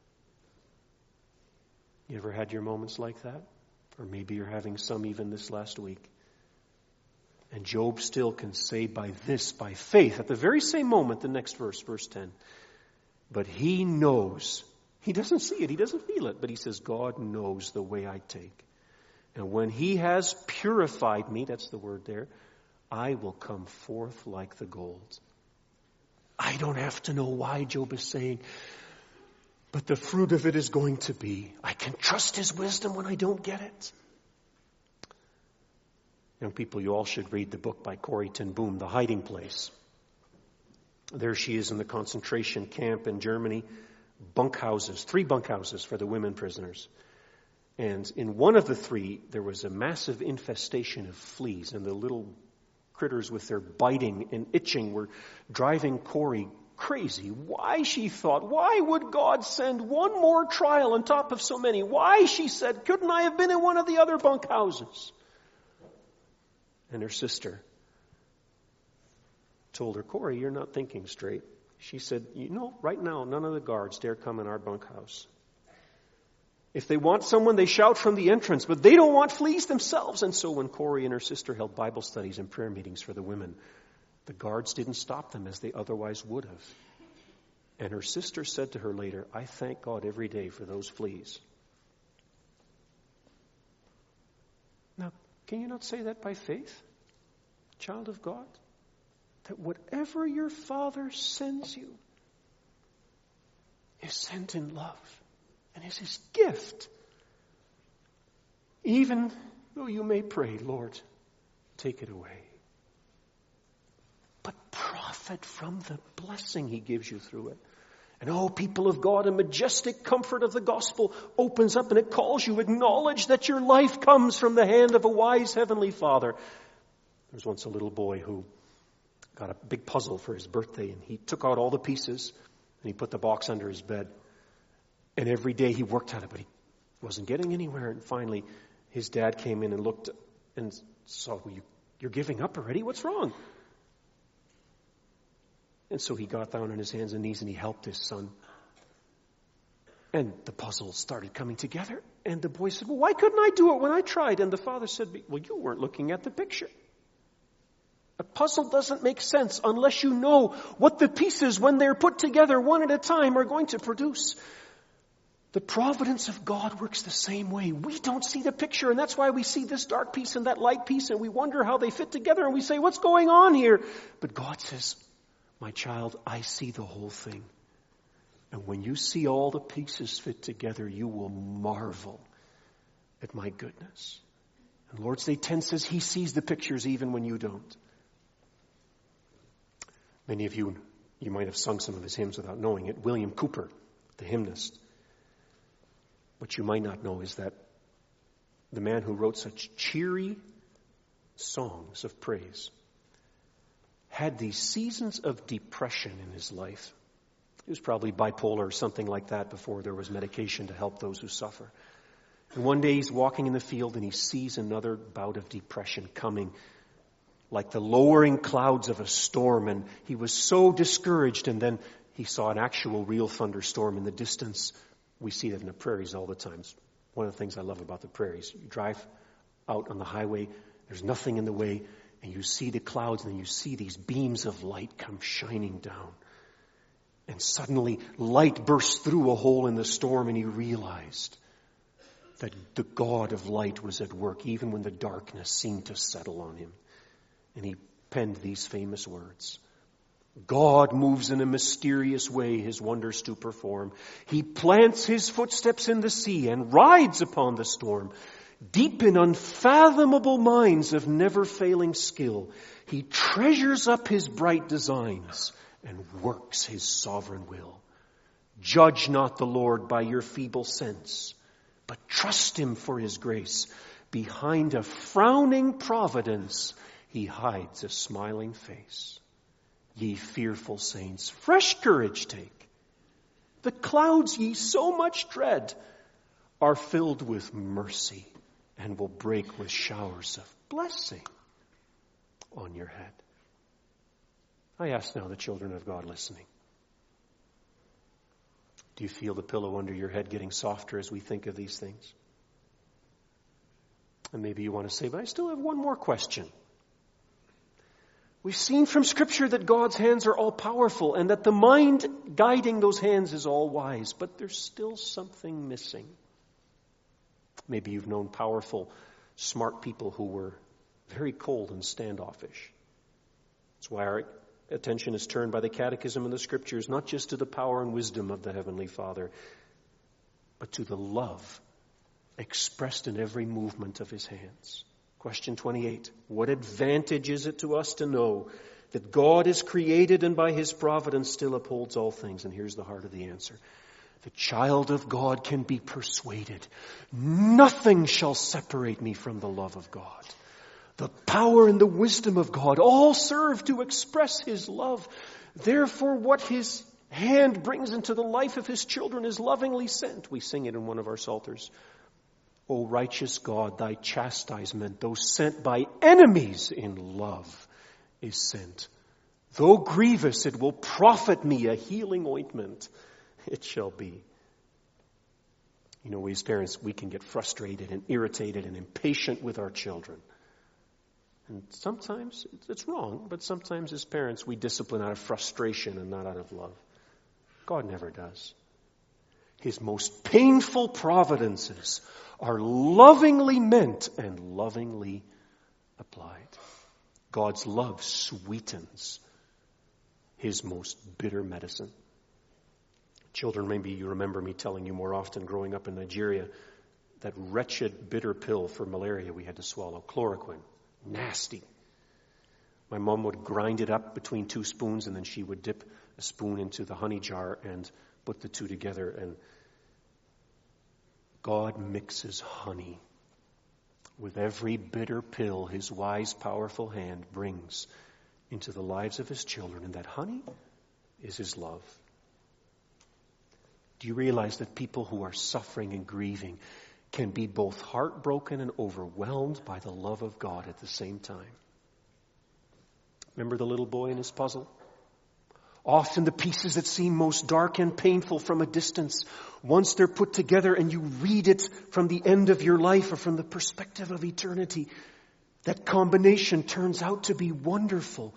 You ever had your moments like that? Or maybe you're having some even this last week. And Job still can say by faith, at the very same moment, the next verse, verse 10, but he knows. He doesn't see it. He doesn't feel it. But he says, God knows the way I take. And when he has purified me, that's the word there, I will come forth like the gold. I don't have to know why, Job is saying, but the fruit of it is going to be, I can trust his wisdom when I don't get it. Young people, you all should read the book by Corrie ten Boom, The Hiding Place. There she is in the concentration camp in Germany. Bunkhouses, 3 bunkhouses for the women prisoners. And in one of the 3, there was a massive infestation of fleas, and the little critters with their biting and itching were driving Corrie crazy. Why, she thought, why would God send one more trial on top of so many? Why, she said, couldn't I have been in one of the other bunkhouses? And her sister told her, Corrie, you're not thinking straight. She said, right now, none of the guards dare come in our bunkhouse. If they want someone, they shout from the entrance, but they don't want fleas themselves. And so when Corrie and her sister held Bible studies and prayer meetings for the women, the guards didn't stop them as they otherwise would have. And her sister said to her later, I thank God every day for those fleas. Now, can you not say that by faith, child of God? That whatever your Father sends you is sent in love. And is His gift. Even though you may pray, Lord, take it away. But profit from the blessing He gives you through it. And oh, people of God, a majestic comfort of the gospel opens up and it calls you. Acknowledge that your life comes from the hand of a wise heavenly Father. There was once a little boy who got a big puzzle for his birthday, and he took out all the pieces and he put the box under his bed. And every day he worked at it, but he wasn't getting anywhere. And finally, his dad came in and looked and saw, you're giving up already? What's wrong? And so he got down on his hands and knees and he helped his son. And the puzzle started coming together. And the boy said, well, why couldn't I do it when I tried? And the father said, well, you weren't looking at the picture. A puzzle doesn't make sense unless you know what the pieces, when they're put together one at a time, are going to produce. The providence of God works the same way. We don't see the picture, and that's why we see this dark piece and that light piece, and we wonder how they fit together, and we say, what's going on here? But God says, my child, I see the whole thing. And when you see all the pieces fit together, you will marvel at my goodness. And Lord's Day 10 says He sees the pictures even when you don't. Many of you might have sung some of his hymns without knowing it. William Cooper, the hymnist. What you might not know is that the man who wrote such cheery songs of praise had these seasons of depression in his life. He was probably bipolar or something like that before there was medication to help those who suffer. And one day he's walking in the field and he sees another bout of depression coming, like the lowering clouds of a storm, and he was so discouraged. And then he saw an actual real thunderstorm in the distance. We see that in the prairies all the time. It's one of the things I love about the prairies. You drive out on the highway, there's nothing in the way, and you see the clouds, and then you see these beams of light come shining down. And suddenly light burst through a hole in the storm, and he realized that the God of light was at work even when the darkness seemed to settle on him. And he penned these famous words. God moves in a mysterious way His wonders to perform. He plants His footsteps in the sea and rides upon the storm. Deep in unfathomable minds of never-failing skill, He treasures up His bright designs and works His sovereign will. Judge not the Lord by your feeble sense, but trust Him for His grace. Behind a frowning providence, He hides a smiling face. Ye fearful saints, fresh courage take. The clouds ye so much dread are filled with mercy and will break with showers of blessing on your head. I ask now the children of God listening. Do you feel the pillow under your head getting softer as we think of these things? And maybe you want to say, but I still have one more question. We've seen from Scripture that God's hands are all powerful and that the mind guiding those hands is all wise, but there's still something missing. Maybe you've known powerful, smart people who were very cold and standoffish. That's why our attention is turned by the Catechism and the Scriptures, not just to the power and wisdom of the Heavenly Father, but to the love expressed in every movement of His hands. Question 28. What advantage is it to us to know that God is created and by his providence still upholds all things? And here's the heart of the answer. The child of God can be persuaded. Nothing shall separate me from the love of God. The power and the wisdom of God all serve to express his love. Therefore, what his hand brings into the life of his children is lovingly sent. We sing it in one of our psalters. O righteous God, thy chastisement, though sent by enemies in love, is sent. Though grievous, it will profit me a healing ointment. It shall be. You know, we as parents, we can get frustrated and irritated and impatient with our children. And sometimes it's wrong, but sometimes as parents we discipline out of frustration and not out of love. God never does. His most painful providences are lovingly meant and lovingly applied. God's love sweetens his most bitter medicine. Children, maybe you remember me telling you more often growing up in Nigeria, that wretched bitter pill for malaria we had to swallow, chloroquine. Nasty. My mom would grind it up between 2 spoons and then she would dip a spoon into the honey jar and put the two together. And God mixes honey with every bitter pill his wise, powerful hand brings into the lives of his children. And that honey is his love. Do you realize that people who are suffering and grieving can be both heartbroken and overwhelmed by the love of God at the same time? Remember the little boy and his puzzle? Often the pieces that seem most dark and painful from a distance, once they're put together and you read it from the end of your life or from the perspective of eternity, that combination turns out to be wonderful.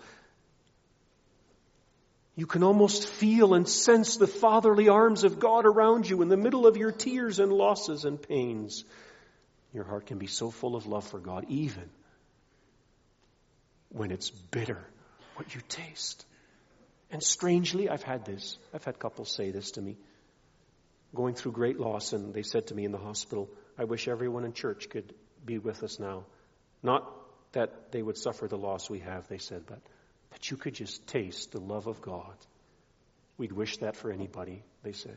You can almost feel and sense the fatherly arms of God around you in the middle of your tears and losses and pains. Your heart can be so full of love for God, even when it's bitter what you taste. And strangely, I've had couples say this to me, going through great loss, and they said to me in the hospital, I wish everyone in church could be with us now. Not that they would suffer the loss we have, they said, but that you could just taste the love of God. We'd wish that for anybody, they said.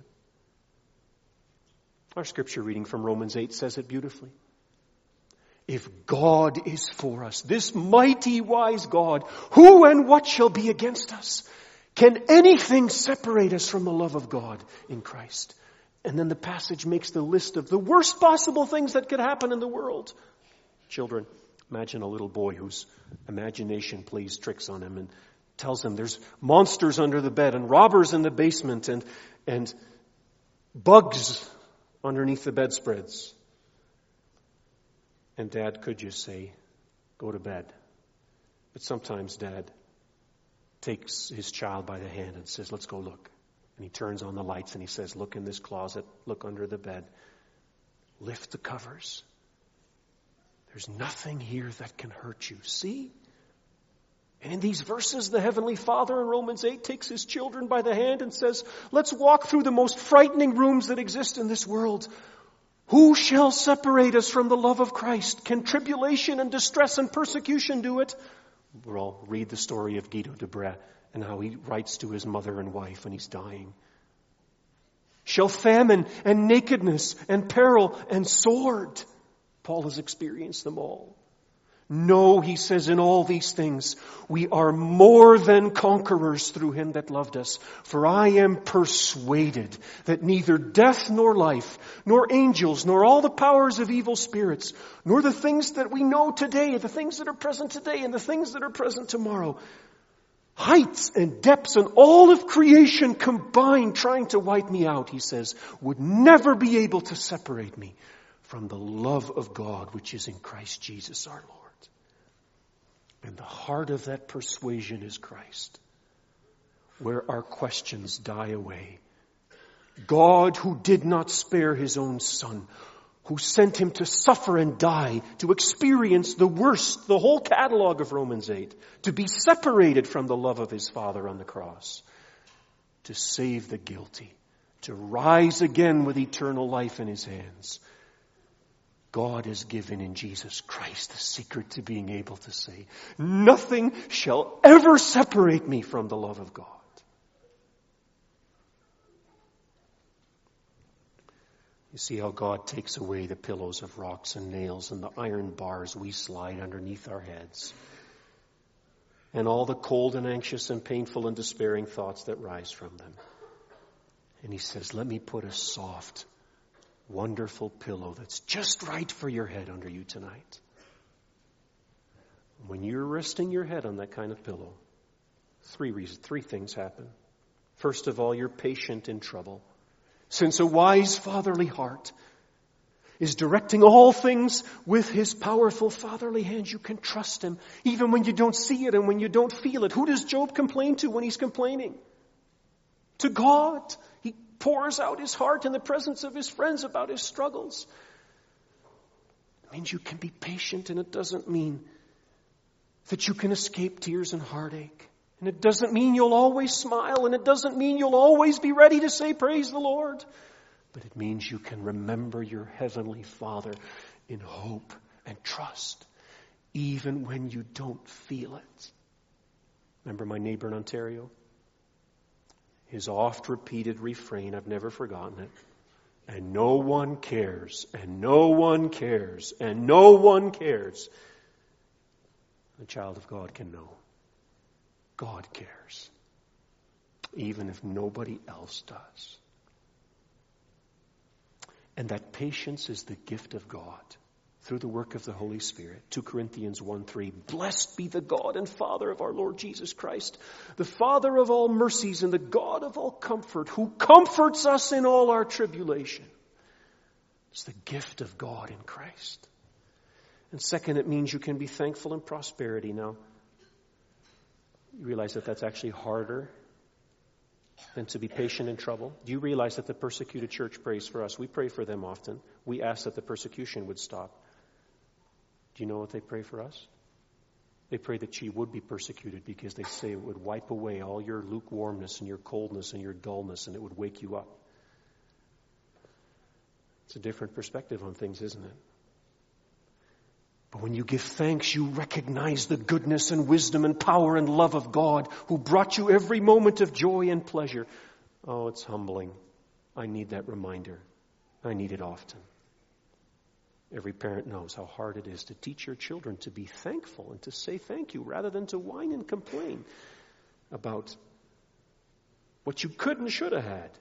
Our scripture reading from Romans 8 says it beautifully. If God is for us, this mighty wise God, who and what shall be against us? Can anything separate us from the love of God in Christ? And then the passage makes the list of the worst possible things that could happen in the world. Children, imagine a little boy whose imagination plays tricks on him and tells him there's monsters under the bed and robbers in the basement and bugs underneath the bedspreads. And Dad could just say, go to bed. But sometimes Dad takes his child by the hand and says, let's go look. And he turns on the lights and he says, look in this closet, look under the bed, lift the covers. There's nothing here that can hurt you. See? And in these verses, the Heavenly Father in Romans 8 takes his children by the hand and says, let's walk through the most frightening rooms that exist in this world. Who shall separate us from the love of Christ? Can tribulation and distress and persecution do it? We'll all read the story of Guido de Brès and how he writes to his mother and wife when he's dying. Shall famine and nakedness and peril and sword? Paul has experienced them all. No, he says, in all these things, we are more than conquerors through him that loved us. For I am persuaded that neither death nor life, nor angels, nor all the powers of evil spirits, nor the things that we know today, the things that are present today, and the things that are present tomorrow, heights and depths and all of creation combined trying to wipe me out, he says, would never be able to separate me from the love of God which is in Christ Jesus our Lord. And the heart of that persuasion is Christ, where our questions die away. God, who did not spare his own Son, who sent him to suffer and die, to experience the worst, the whole catalog of Romans 8, to be separated from the love of his Father on the cross, to save the guilty, to rise again with eternal life in his hands. God has given in Jesus Christ the secret to being able to say, nothing shall ever separate me from the love of God. You see how God takes away the pillows of rocks and nails and the iron bars we slide underneath our heads, and all the cold and anxious and painful and despairing thoughts that rise from them. And he says, let me put a soft, wonderful pillow that's just right for your head under you tonight. When you're resting your head on that kind of pillow, three things happen. First of all, you're patient in trouble. Since a wise fatherly heart is directing all things with his powerful fatherly hand, you can trust him even when you don't see it and when you don't feel it. Who does Job complain to when he's complaining? To God. He pours out his heart in the presence of his friends about his struggles. It means you can be patient, and it doesn't mean that you can escape tears and heartache. And it doesn't mean you'll always smile, and it doesn't mean you'll always be ready to say, praise the Lord. But it means you can remember your heavenly Father in hope and trust, even when you don't feel it. Remember my neighbor in Ontario? His oft-repeated refrain, I've never forgotten it. And no one cares, and no one cares, and no one cares. The child of God can know. God cares, even if nobody else does. And that patience is the gift of God through the work of the Holy Spirit. 2 Corinthians 1:3, blessed be the God and Father of our Lord Jesus Christ, the Father of all mercies and the God of all comfort, who comforts us in all our tribulation. It's the gift of God in Christ. And second, it means you can be thankful in prosperity. Now, you realize that that's actually harder than to be patient in trouble? Do you realize that the persecuted church prays for us? We pray for them often. We ask that the persecution would stop. Do you know what they pray for us? They pray that she would be persecuted because they say it would wipe away all your lukewarmness and your coldness and your dullness, and it would wake you up. It's a different perspective on things, isn't it? But when you give thanks, you recognize the goodness and wisdom and power and love of God who brought you every moment of joy and pleasure. Oh, it's humbling. I need that reminder. I need it often. Every parent knows how hard it is to teach your children to be thankful and to say thank you rather than to whine and complain about what you could and should have had.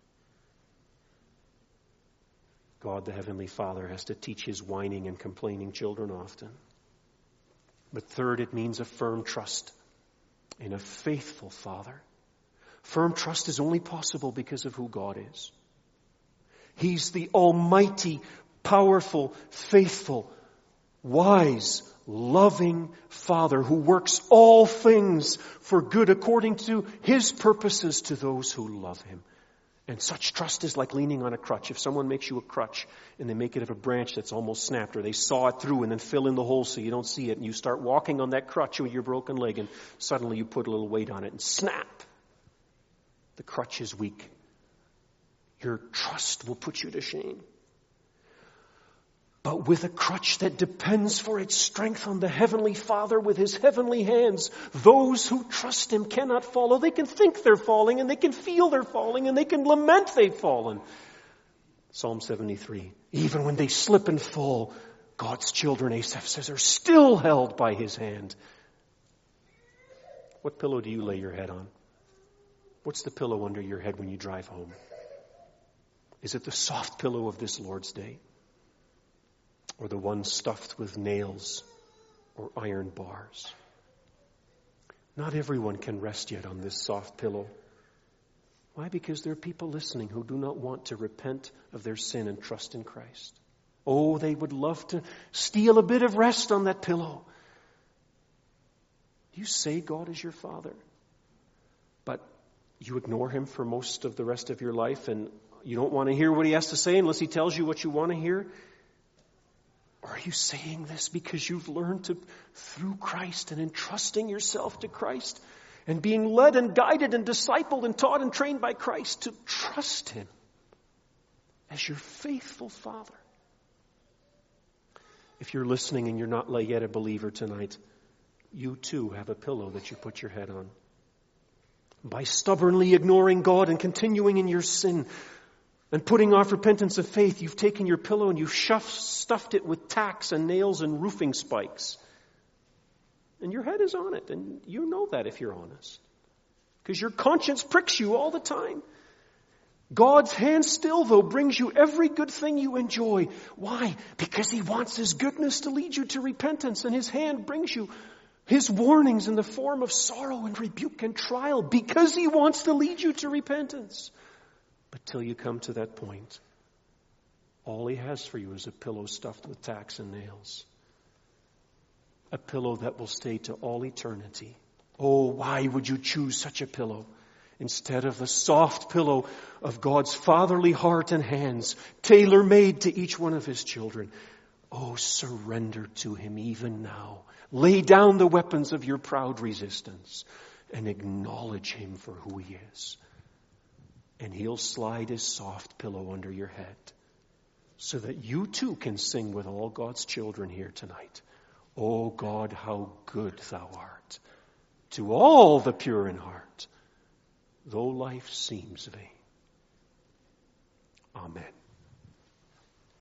God, the Heavenly Father, has to teach his whining and complaining children often. But third, it means a firm trust in a faithful Father. Firm trust is only possible because of who God is. He's the almighty, powerful, faithful, wise, loving Father who works all things for good according to his purposes to those who love him. And such trust is like leaning on a crutch. If someone makes you a crutch and they make it of a branch that's almost snapped, or they saw it through and then fill in the hole so you don't see it, and you start walking on that crutch with your broken leg, and suddenly you put a little weight on it and snap. The crutch is weak. Your trust will put you to shame. But with a crutch that depends for its strength on the Heavenly Father with his heavenly hands, those who trust him cannot fall. Oh, they can think they're falling, and they can feel they're falling, and they can lament they've fallen. Psalm 73, even when they slip and fall, God's children, Asaph says, are still held by his hand. What pillow do you lay your head on? What's the pillow under your head when you drive home? Is it the soft pillow of this Lord's Day? Or the one stuffed with nails or iron bars? Not everyone can rest yet on this soft pillow. Why? Because there are people listening who do not want to repent of their sin and trust in Christ. Oh, they would love to steal a bit of rest on that pillow. You say God is your Father, but you ignore him for most of the rest of your life, and you don't want to hear what he has to say unless he tells you what you want to hear. Or are you saying this because you've learned to, through Christ and entrusting yourself to Christ and being led and guided and discipled and taught and trained by Christ to trust him as your faithful Father? If you're listening and you're not yet a believer tonight, you too have a pillow that you put your head on. By stubbornly ignoring God and continuing in your sin and putting off repentance of faith, you've taken your pillow and you've stuffed it with tacks and nails and roofing spikes. And your head is on it, and you know that if you're honest. Because your conscience pricks you all the time. God's hand still, though, brings you every good thing you enjoy. Why? Because He wants His goodness to lead you to repentance, and His hand brings you His warnings in the form of sorrow and rebuke and trial, because He wants to lead you to repentance. But till you come to that point, all He has for you is a pillow stuffed with tacks and nails. A pillow that will stay to all eternity. Oh, why would you choose such a pillow instead of the soft pillow of God's fatherly heart and hands, tailor-made to each one of His children? Oh, surrender to Him even now. Lay down the weapons of your proud resistance and acknowledge Him for who He is. And He'll slide His soft pillow under your head so that you too can sing with all God's children here tonight. O God, how good Thou art to all the pure in heart, though life seems vain. Amen.